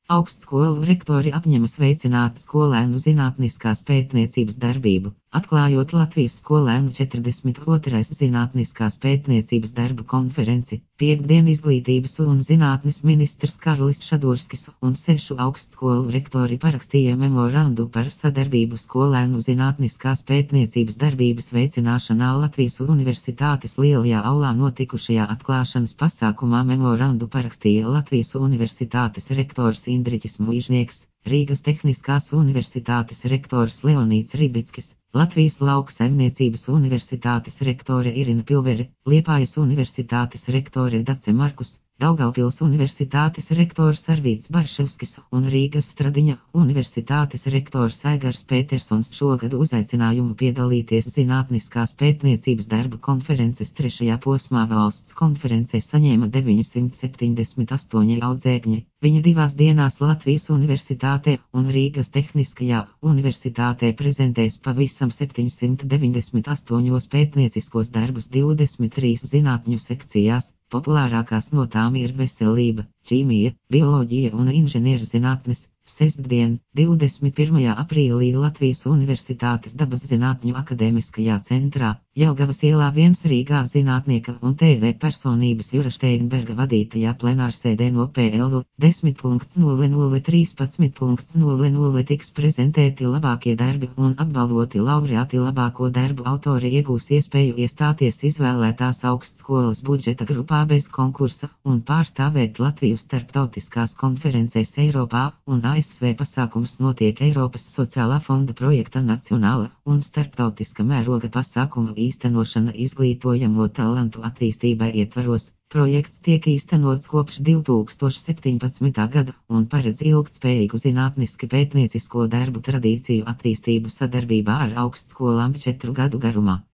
Augstskolu rektori apņemas veicināt skolēnu zinātniskās pētniecības darbību, atklājot Latvijas skolēnu 42. zinātniskās pētniecības darbu konferenci. Piektdien Izglītības un zinātnes ministrs Karlis Šadurskis un 6 augstskolu rektori parakstīja memorandu par sadarbību skolēnu zinātniskās pētniecības darbības veicināšanā Latvijas Universitātes lielajā aulā notikušajā atklāšanas pasākumā. Memorandu parakstīja Latvijas Universitātes rektors Indriķis Muižnieks, Rīgas Tehniskās universitātes rektors Leonīds Ribickis, Latvijas Lauksaimniecības universitātes rektore Irina Pilvere, Liepājas universitātes rektore Dace Markus, Daugavpils universitātes rektors Arvīds Barševskis un Rīgas Stradiņa universitātes rektors Aigars Pētersons šogad uzaicinājumu piedalīties zinātniskās pētniecības darba konferences 3. posmā valsts konferencē saņēma 978 audzēkņi. Viņa 2 dienās Latvijas universitātē un Rīgas Tehniskajā universitātē prezentēs pavisam 798 pētnieciskos darbus 23 zinātņu sekcijās. Populārākās no tām ir veselība, ķīmija, bioloģija un inženierzinātnes. Sestdien, 21. aprīlī Latvijas Universitātes dabas zinātņu akadēmiskajā centrā, Jelgavas ielā 1 Rīgā zinātnieka un TV personības Jura Šteinberga vadītajā plenārsēdē no PLU 10.0013.00 tiks prezentēti labākie darbi un apbalvoti laureāti. Labāko darbu autori iegūs iespēju iestāties izvēlētās augstskolas budžeta grupā bez konkursa un pārstāvēt Latviju starptautiskās konferencēs Eiropā un ASV. Pasākums notiek Eiropas sociālā fonda projekta nacionāla un starptautiska mēroga pasākuma īstenošana izglītojamo talantu attīstībai ietvaros. Projekts tiek īstenots kopš 2017. gada un paredz ilgtspējīgu zinātniski pētniecisko darbu tradīciju attīstību sadarbībā ar augstskolām 4 gadu garumā.